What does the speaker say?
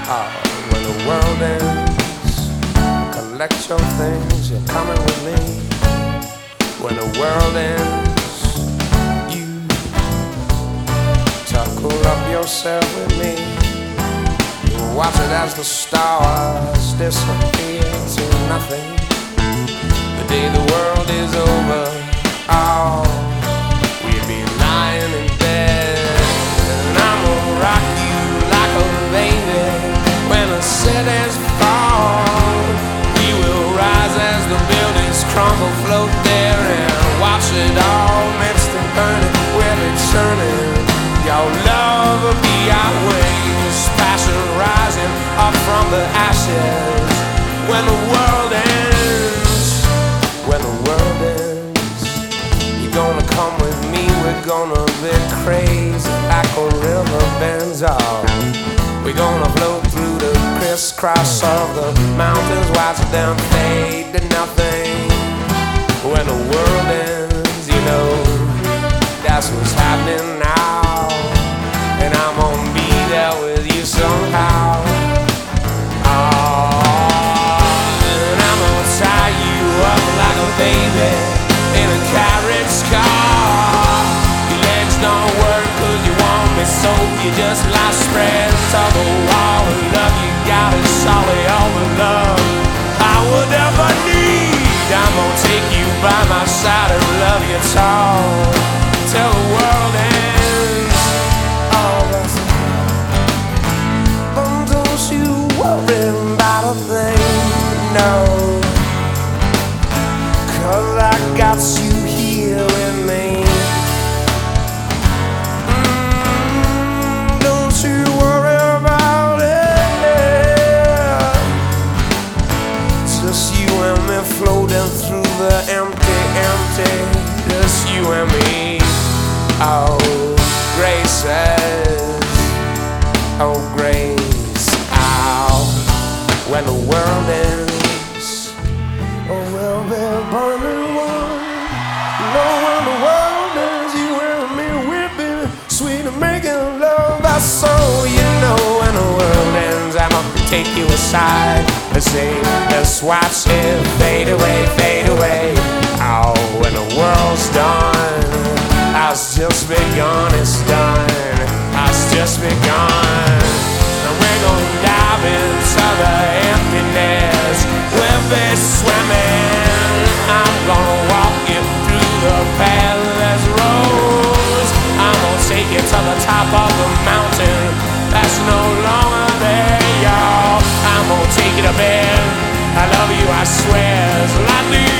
When the world ends, collect your things, you're coming with me. When the world ends, you tuckle up yourself with me. You watch it as the stars disappear to nothing. The day the world is over, oh, we'll be lying in bed, and I'm gonna rock you like a baby. When the cities fall, we will rise as the buildings crumble, float there and watch it all mixed and burning with eternity. Your love will be our waves, passion rising up from the ashes. When the world ends, when the world ends, you're gonna come with me, we're gonna be crazy like a river bends off. We're gonna float through the crisscross of the mountains, watch them fade to nothing. When the world ends, you know, that's what's happening now. And I'm gonna be there with you somehow. And I'm gonna tie you up like a baby in a carriage car. Your legs don't work 'cause you want me so you just lie spread to the wall. The love you got is all the love I would ever need. I'm gonna take you by my side and love you tall till the world ends. Oh, that's it. But don't you worry about a thing, no, 'cause I got you here with me. Don't you worry about it. Just you and me floating through the empty, empty. Just you and me. Oh, graces. Oh, grace. Oh, when the world ends, oh, we'll be burning one. No, when the world ends, you and me, we'll be sweet and making love. That's so you know. When the world ends, I'm gonna take you aside and say, let's watch it fade away, fade away. Oh, when the world's done, it's just begun, it's done, it's just begun. And we're gonna dive into the emptiness, we'll be swimming. I'm gonna walk you through the pathless roads. I'm gonna take you to the top of the mountain that's no longer there, y'all. I'm gonna take you to bed, I love you, I swear, it's lightning.